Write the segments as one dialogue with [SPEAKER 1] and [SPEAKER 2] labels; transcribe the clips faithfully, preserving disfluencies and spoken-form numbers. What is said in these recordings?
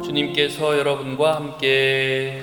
[SPEAKER 1] 주님께서 여러분과 함께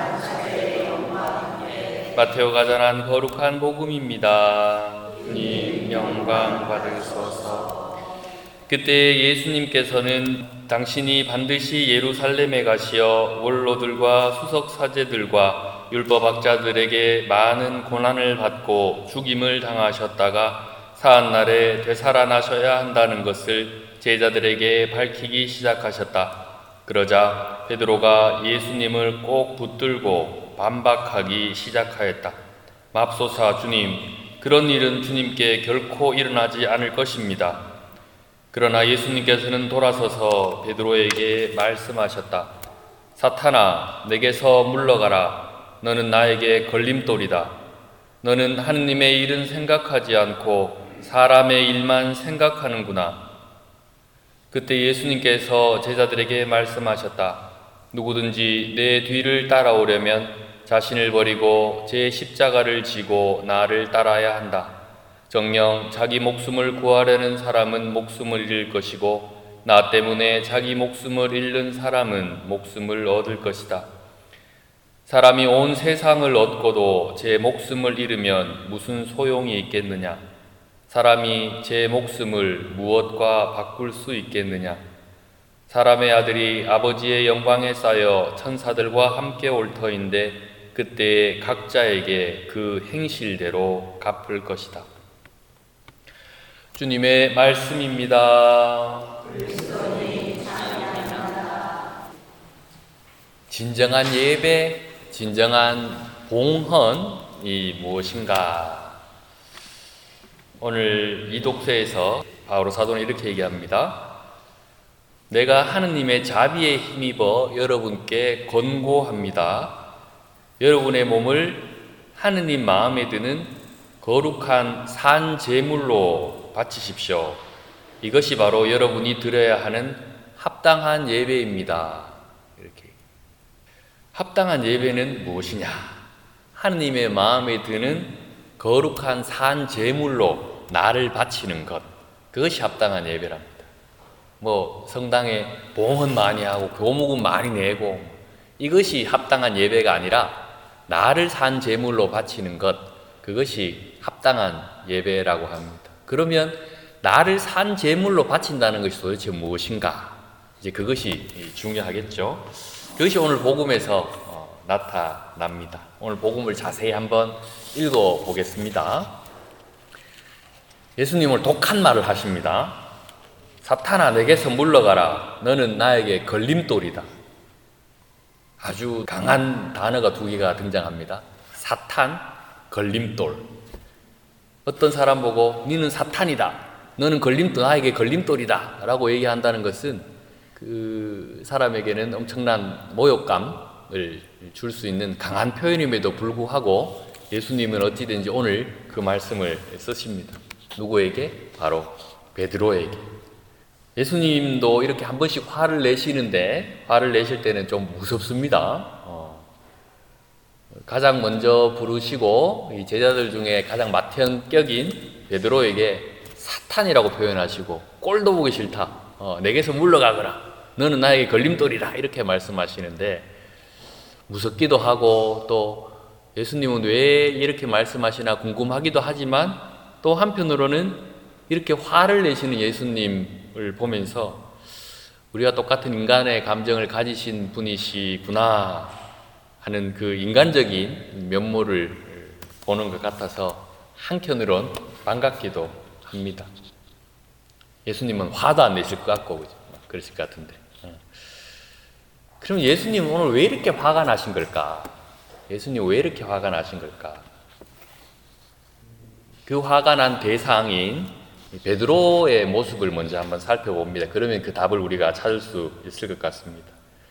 [SPEAKER 1] 마테오가 전한 거룩한 복음입니다. 주님 영광 받으소서. 그때 예수님께서는 당신이 반드시 예루살렘에 가시어 원로들과 수석 사제들과 율법학자들에게 많은 고난을 받고 죽임을 당하셨다가 사한날에 되살아나셔야 한다는 것을 제자들에게 밝히기 시작하셨다. 그러자 베드로가 예수님을 꼭 붙들고 반박하기 시작하였다. 맙소사 주님, 그런 일은 주님께 결코 일어나지 않을 것입니다. 그러나 예수님께서는 돌아서서 베드로에게 말씀하셨다. 사탄아, 내게서 물러가라. 너는 나에게 걸림돌이다. 너는 하느님의 일은 생각하지 않고 사람의 일만 생각하는구나. 그때 예수님께서 제자들에게 말씀하셨다. 누구든지 내 뒤를 따라오려면 자신을 버리고 제 십자가를 지고 나를 따라야 한다. 정녕 자기 목숨을 구하려는 사람은 목숨을 잃을 것이고 나 때문에 자기 목숨을 잃는 사람은 목숨을 얻을 것이다. 사람이 온 세상을 얻고도 제 목숨을 잃으면 무슨 소용이 있겠느냐? 사람이 제 목숨을 무엇과 바꿀 수 있겠느냐? 사람의 아들이 아버지의 영광에 쌓여 천사들과 함께 올 터인데 그때 각자에게 그 행실대로 갚을 것이다. 주님의 말씀입니다. 진정한 예배, 진정한 봉헌이 무엇인가? 오늘 이 독서에서 바오로 사도는 이렇게 얘기합니다. 내가 하느님의 자비에 힘입어 여러분께 권고합니다. 여러분의 몸을 하느님 마음에 드는 거룩한 산 제물로 바치십시오. 이것이 바로 여러분이 드려야 하는 합당한 예배입니다. 이렇게. 합당한 예배는 무엇이냐? 하느님의 마음에 드는 거룩한 산 제물로 나를 바치는 것, 그것이 합당한 예배랍니다. 뭐 성당에 봉헌 많이 하고 교목은 많이 내고 이것이 합당한 예배가 아니라 나를 산 제물로 바치는 것, 그것이 합당한 예배라고 합니다. 그러면 나를 산 제물로 바친다는 것이 도대체 무엇인가? 이제 그것이 중요하겠죠. 그것이 오늘 복음에서 어, 나타납니다. 오늘 복음을 자세히 한번 읽어보겠습니다. 예수님은 독한 말을 하십니다. 사탄아, 내게서 물러가라. 너는 나에게 걸림돌이다. 아주 강한 단어가 두 개가 등장합니다. 사탄, 걸림돌. 어떤 사람 보고 너는 사탄이다. 너는 걸림돌, 나에게 걸림돌이다. 라고 얘기한다는 것은 그 사람에게는 엄청난 모욕감을 줄 수 있는 강한 표현임에도 불구하고 예수님은 어찌든지 오늘 그 말씀을 쓰십니다. 누구에게? 바로 베드로에게. 예수님도 이렇게 한 번씩 화를 내시는데 화를 내실 때는 좀 무섭습니다. 어. 가장 먼저 부르시고 이 제자들 중에 가장 맏형격인 베드로에게 사탄이라고 표현하시고 꼴도 보기 싫다. 어, 내게서 물러가거라. 너는 나에게 걸림돌이라. 이렇게 말씀하시는데 무섭기도 하고 또 예수님은 왜 이렇게 말씀하시나 궁금하기도 하지만 또 한편으로는 이렇게 화를 내시는 예수님을 보면서 우리가 똑같은 인간의 감정을 가지신 분이시구나 하는 그 인간적인 면모를 보는 것 같아서 한켠으론 반갑기도 합니다. 예수님은 화도 안 내실 것 같고 그러실 것 같은데. 그럼 예수님은 오늘 왜 이렇게 화가 나신 걸까? 예수님 왜 이렇게 화가 나신 걸까? 그 화가 난 대상인 베드로의 모습을 먼저 한번 살펴봅니다. 그러면 그 답을 우리가 찾을 수 있을 것 같습니다.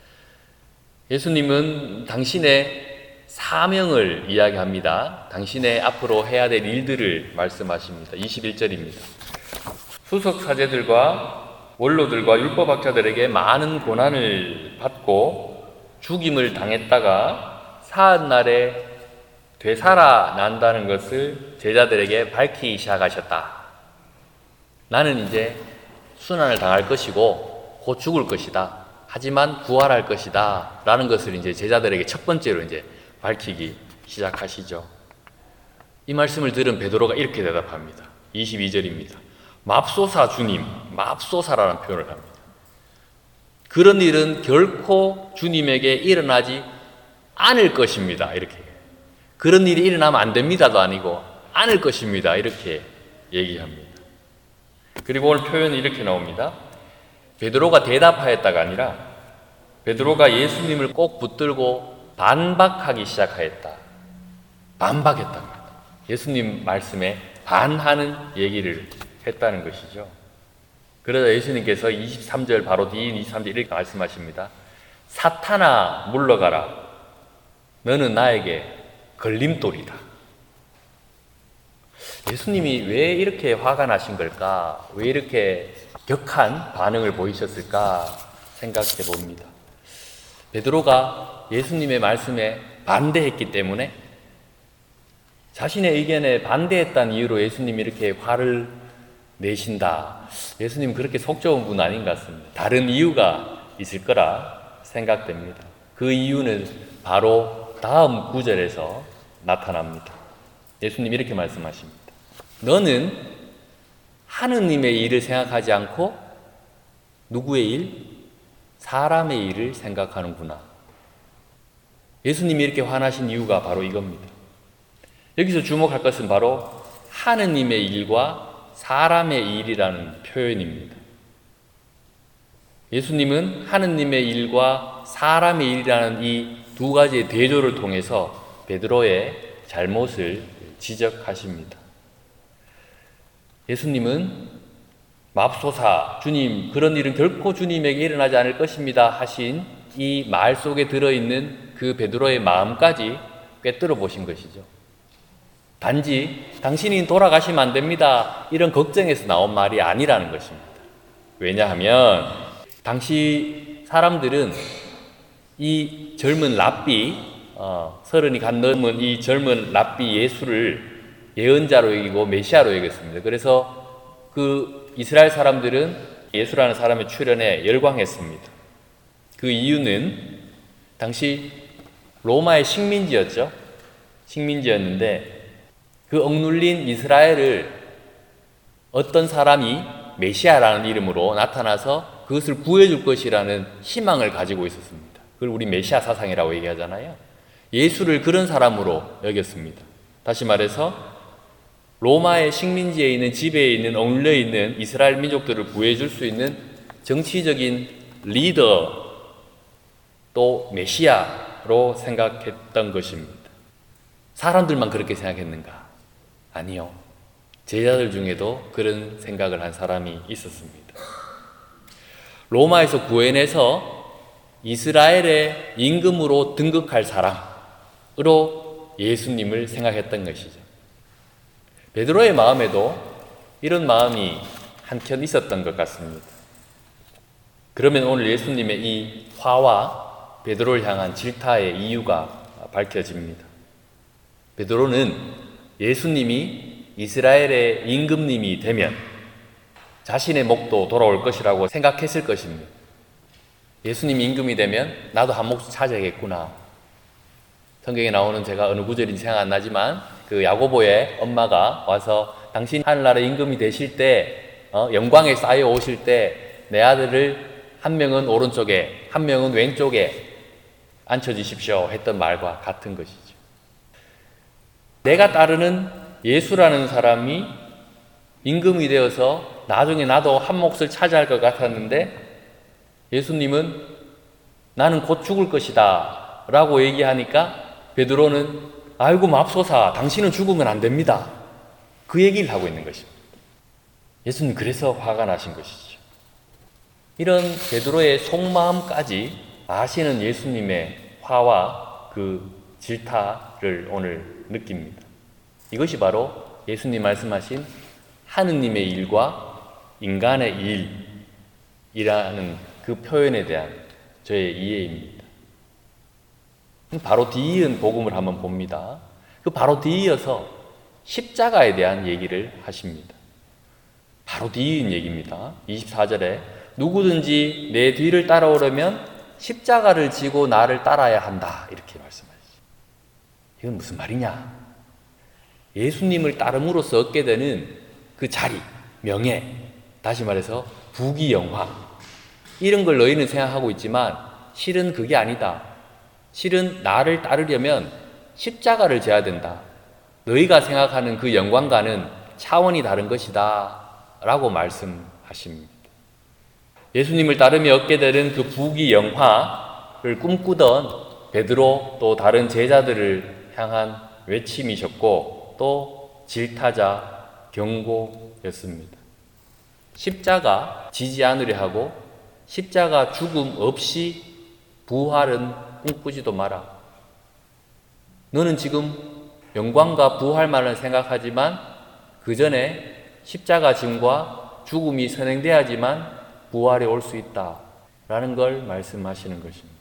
[SPEAKER 1] 예수님은 당신의 사명을 이야기합니다. 당신의 앞으로 해야 될 일들을 말씀하십니다. 이십일 절입니다. 수석 사제들과 원로들과 율법학자들에게 많은 고난을 받고 죽임을 당했다가 사한날에 되살아난다는 것을 제자들에게 밝히기 시작하셨다. 나는 이제 순환을 당할 것이고 곧 죽을 것이다. 하지만 부활할 것이다 라는 것을 이제 제자들에게 첫 번째로 이제 밝히기 시작하시죠. 이 말씀을 들은 베드로가 이렇게 대답합니다. 이십이 절입니다. 맙소사 주님, 맙소사라는 표현을 합니다. 그런 일은 결코 주님에게 일어나지 않을 것입니다. 이렇게. 그런 일이 일어나면 안 됩니다도 아니고 않을 것입니다. 이렇게 얘기합니다. 그리고 오늘 표현이 이렇게 나옵니다. 베드로가 대답하였다가 아니라 베드로가 예수님을 꼭 붙들고 반박하기 시작하였다. 반박했답니다. 예수님 말씀에 반하는 얘기를 했다는 것이죠. 그러자 예수님께서 이십삼 절 바로 뒤인 이십삼 절 이렇게 말씀하십니다. 사탄아 물러가라. 너는 나에게 걸림돌이다. 예수님이 왜 이렇게 화가 나신 걸까? 왜 이렇게 격한 반응을 보이셨을까 생각해 봅니다. 베드로가 예수님의 말씀에 반대했기 때문에 자신의 의견에 반대했다는 이유로 예수님이 이렇게 화를 내신다. 예수님 그렇게 속 좋은 분 아닌 것 같습니다. 다른 이유가 있을 거라 생각됩니다. 그 이유는 바로 다음 구절에서 나타납니다. 예수님 이렇게 말씀하십니다. 너는 하느님의 일을 생각하지 않고 누구의 일? 사람의 일을 생각하는구나. 예수님이 이렇게 화나신 이유가 바로 이겁니다. 여기서 주목할 것은 바로 하느님의 일과 사람의 일이라는 표현입니다. 예수님은 하느님의 일과 사람의 일이라는 이 두 가지의 대조를 통해서 베드로의 잘못을 지적하십니다. 예수님은 맙소사 주님 그런 일은 결코 주님에게 일어나지 않을 것입니다 하신 이 말 속에 들어있는 그 베드로의 마음까지 꿰뚫어 보신 것이죠. 단지 당신이 돌아가시면 안 됩니다 이런 걱정에서 나온 말이 아니라는 것입니다. 왜냐하면 당시 사람들은 이 젊은 랍비 어, 서른이 간 넘은 이 젊은 랍비 예수를 예언자로 여기고 메시아로 여겼습니다. 그래서 그 이스라엘 사람들은 예수라는 사람의 출현에 열광했습니다. 그 이유는 당시 로마의 식민지였죠. 식민지였는데 그 억눌린 이스라엘을 어떤 사람이 메시아라는 이름으로 나타나서 그것을 구해줄 것이라는 희망을 가지고 있었습니다. 그걸 우리 메시아 사상이라고 얘기하잖아요. 예수를 그런 사람으로 여겼습니다. 다시 말해서 로마의 식민지에 있는 지배에 있는 억눌려 있는 이스라엘 민족들을 구해줄 수 있는 정치적인 리더 또 메시아로 생각했던 것입니다. 사람들만 그렇게 생각했는가? 아니요. 제자들 중에도 그런 생각을 한 사람이 있었습니다. 로마에서 구해내서 이스라엘의 임금으로 등극할 사람으로 예수님을 생각했던 것이죠. 베드로의 마음에도 이런 마음이 한켠 있었던 것 같습니다. 그러면 오늘 예수님의 이 화와 베드로를 향한 질타의 이유가 밝혀집니다. 베드로는 예수님이 이스라엘의 임금님이 되면 자신의 목도 돌아올 것이라고 생각했을 것입니다. 예수님이 임금이 되면 나도 한 몫을 차지하겠구나. 성경에 나오는 제가 어느 구절인지 생각 안 나지만 그 야고보의 엄마가 와서 당신 하늘나라 임금이 되실 때 어, 영광에 쌓여 오실 때 내 아들을 한 명은 오른쪽에 한 명은 왼쪽에 앉혀주십시오 했던 말과 같은 것이죠. 내가 따르는 예수라는 사람이 임금이 되어서 나중에 나도 한 몫을 차지할 것 같았는데 예수님은 나는 곧 죽을 것이다 라고 얘기하니까 베드로는 아이고 맙소사 당신은 죽으면 안 됩니다 그 얘기를 하고 있는 것입니다. 예수님 그래서 화가 나신 것이죠. 이런 베드로의 속마음까지 아시는 예수님의 화와 그 질타를 오늘 느낍니다. 이것이 바로 예수님 말씀하신 하느님의 일과 인간의 일이라는 그 표현에 대한 저의 이해입니다. 바로 뒤이은 복음을 한번 봅니다. 그 바로 뒤이어서 십자가에 대한 얘기를 하십니다. 바로 뒤이은 얘기입니다. 이십사 절에 누구든지 내 뒤를 따라오려면 십자가를 지고 나를 따라야 한다. 이렇게 말씀하시죠. 이건 무슨 말이냐? 예수님을 따름으로써 얻게 되는 그 자리, 명예, 다시 말해서 부귀 영화, 이런 걸 너희는 생각하고 있지만 실은 그게 아니다. 실은 나를 따르려면 십자가를 져야 된다. 너희가 생각하는 그 영광과는 차원이 다른 것이다 라고 말씀하십니다. 예수님을 따르며 얻게 되는 그 부귀 영화를 꿈꾸던 베드로 또 다른 제자들을 향한 외침이셨고 또 질타자 경고였습니다. 십자가 지지 않으려 하고 십자가 죽음 없이 부활은 꿈꾸지도 마라. 너는 지금 영광과 부활만을 생각하지만 그 전에 십자가 짐과 죽음이 선행돼야지만 부활에 올 수 있다 라는 걸 말씀하시는 것입니다.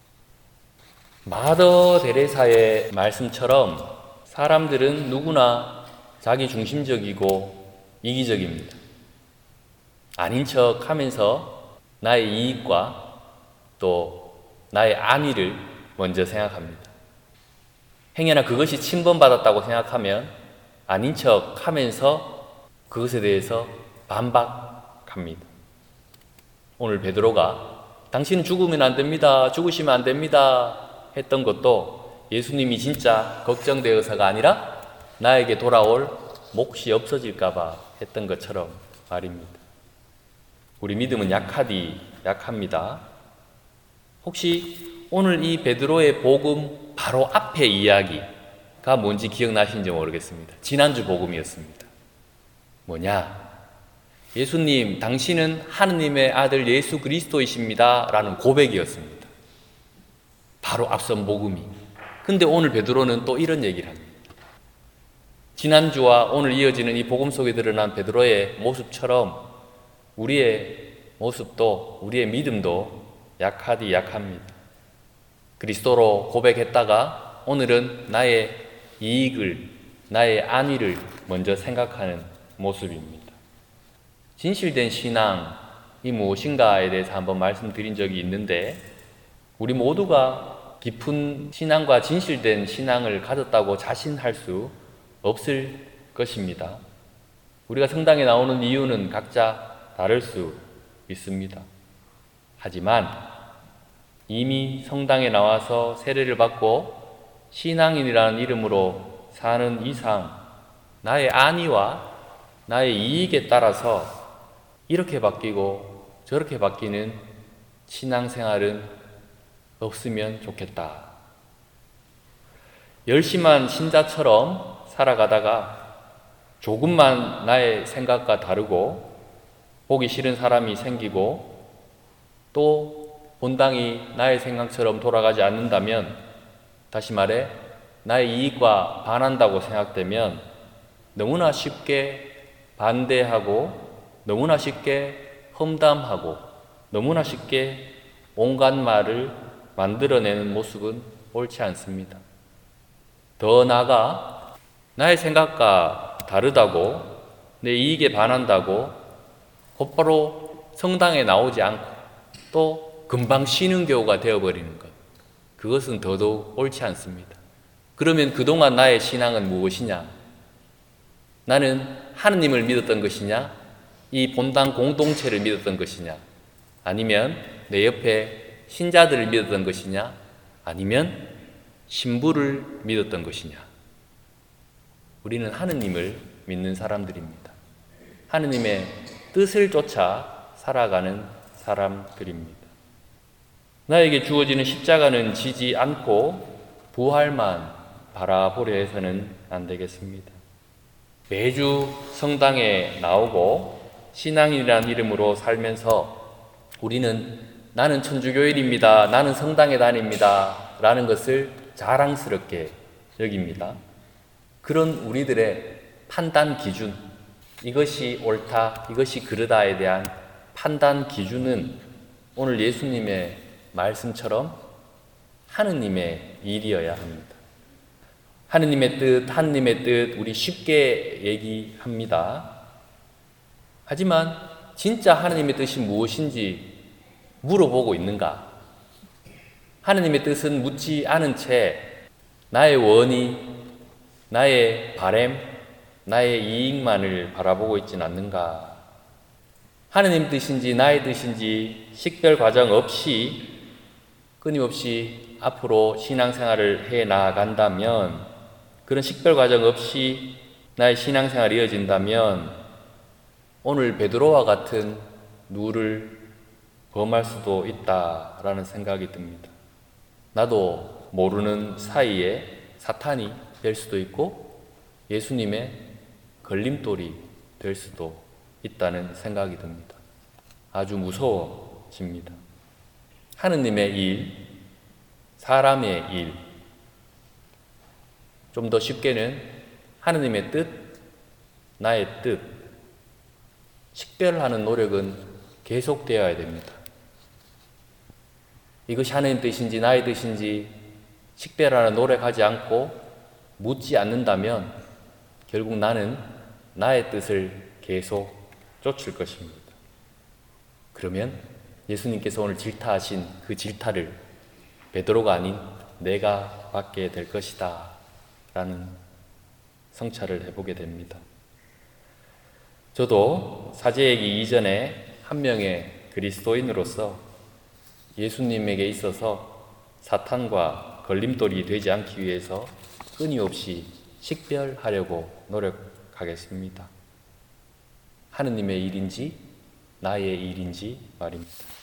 [SPEAKER 1] 마더 데레사의 말씀처럼 사람들은 누구나 자기 중심적이고 이기적입니다. 아닌 척 하면서 나의 이익과 또 나의 안위를 먼저 생각합니다. 행여나 그것이 침범받았다고 생각하면 아닌 척 하면서 그것에 대해서 반박합니다. 오늘 베드로가 당신은 죽으면 안 됩니다. 죽으시면 안 됩니다. 했던 것도 예수님이 진짜 걱정되어서가 아니라 나에게 돌아올 몫이 없어질까봐 했던 것처럼 말입니다. 우리 믿음은 약하디 약합니다. 혹시 오늘 이 베드로의 복음 바로 앞에 이야기가 뭔지 기억나시는지 모르겠습니다. 지난주 복음이었습니다. 뭐냐? 예수님, 당신은 하느님의 아들 예수 그리스도이십니다 라는 고백이었습니다. 바로 앞선 복음이. 근데 오늘 베드로는 또 이런 얘기를 합니다. 지난주와 오늘 이어지는 이 복음 속에 드러난 베드로의 모습처럼 우리의 모습도, 우리의 믿음도 약하디 약합니다. 그리스도로 고백했다가 오늘은 나의 이익을, 나의 안위를 먼저 생각하는 모습입니다. 진실된 신앙이 무엇인가에 대해서 한번 말씀드린 적이 있는데 우리 모두가 깊은 신앙과 진실된 신앙을 가졌다고 자신할 수 없을 것입니다. 우리가 성당에 나오는 이유는 각자 다를 수 있습니다. 하지만 이미 성당에 나와서 세례를 받고 신앙인이라는 이름으로 사는 이상 나의 안위와 나의 이익에 따라서 이렇게 바뀌고 저렇게 바뀌는 신앙생활은 없으면 좋겠다. 열심한 신자처럼 살아가다가 조금만 나의 생각과 다르고 보기 싫은 사람이 생기고 또 본당이 나의 생각처럼 돌아가지 않는다면, 다시 말해 나의 이익과 반한다고 생각되면 너무나 쉽게 반대하고 너무나 쉽게 험담하고 너무나 쉽게 온갖 말을 만들어내는 모습은 옳지 않습니다. 더 나아가 나의 생각과 다르다고 내 이익에 반한다고 곧바로 성당에 나오지 않고 또 금방 쉬는 교우가 되어버리는 것, 그것은 더더욱 옳지 않습니다. 그러면 그동안 나의 신앙은 무엇이냐? 나는 하느님을 믿었던 것이냐? 이 본당 공동체를 믿었던 것이냐? 아니면 내 옆에 신자들을 믿었던 것이냐? 아니면 신부를 믿었던 것이냐? 우리는 하느님을 믿는 사람들입니다. 하느님의 뜻을 쫓아 살아가는 사람들입니다. 나에게 주어지는 십자가는 지지 않고 부활만 바라보려 해서는 안 되겠습니다. 매주 성당에 나오고 신앙이라는 이름으로 살면서 우리는 나는 천주교인입니다, 나는 성당에 다닙니다 라는 것을 자랑스럽게 여깁니다. 그런 우리들의 판단 기준, 이것이 옳다, 이것이 그르다에 대한 판단 기준은 오늘 예수님의 말씀처럼 하느님의 일이어야 합니다. 하느님의 뜻, 하느님의 뜻 우리 쉽게 얘기합니다. 하지만 진짜 하나님의 뜻이 무엇인지 물어보고 있는가? 하나님의 뜻은 묻지 않은 채 나의 원의, 나의 바램, 나의 이익만을 바라보고 있지는 않는가? 하나님 뜻인지 나의 뜻인지 식별 과정 없이 끊임없이 앞으로 신앙생활을 해 나아간다면, 그런 식별 과정 없이 나의 신앙생활이 이어진다면 오늘 베드로와 같은 누를 범할 수도 있다라는 생각이 듭니다. 나도 모르는 사이에 사탄이 될 수도 있고 예수님의 걸림돌이 될 수도 있다는 생각이 듭니다. 아주 무서워집니다. 하느님의 일, 사람의 일, 좀 더 쉽게는 하느님의 뜻, 나의 뜻, 식별하는 노력은 계속되어야 됩니다. 이것이 하느님 뜻인지 나의 뜻인지 식별하는 노력하지 않고 묻지 않는다면 결국 나는 나의 뜻을 계속 쫓을 것입니다. 그러면 예수님께서 오늘 질타하신 그 질타를 베드로가 아닌 내가 받게 될 것이다 라는 성찰을 해보게 됩니다. 저도 사제이기 이전에 한 명의 그리스도인으로서 예수님에게 있어서 사탄과 걸림돌이 되지 않기 위해서 끊임없이 식별하려고 노력하겠습니다. 하느님의 일인지 나의 일인지 말입니다.